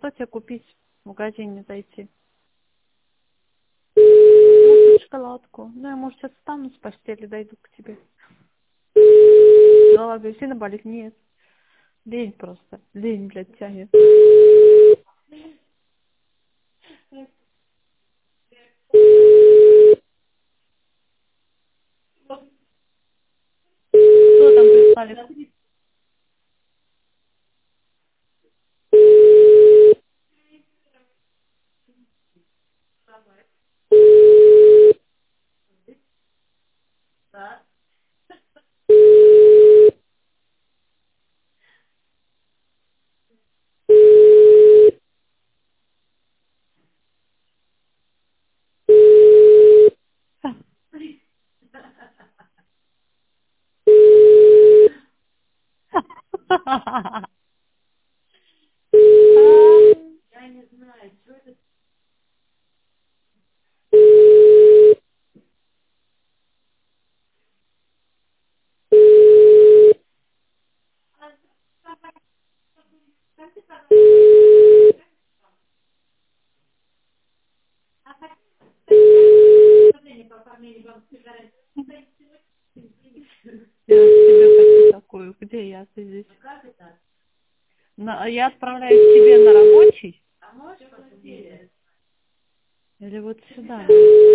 что тебе купить в магазине зайти? Ну, шоколадку. Ну, я, может, сейчас встану с постели, дойду к тебе. Голова сильно болит? Нет. Лень просто. Лень, блядь, тянет. Что там прислали? Я тебе хочу такую. Где я? Ты здесь? Я отправляю тебе на рабочий. Или вот сюда.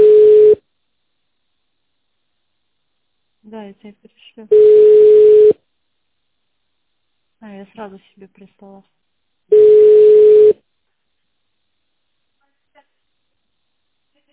Да, я тебе пришлю. А, я сразу себе прислала.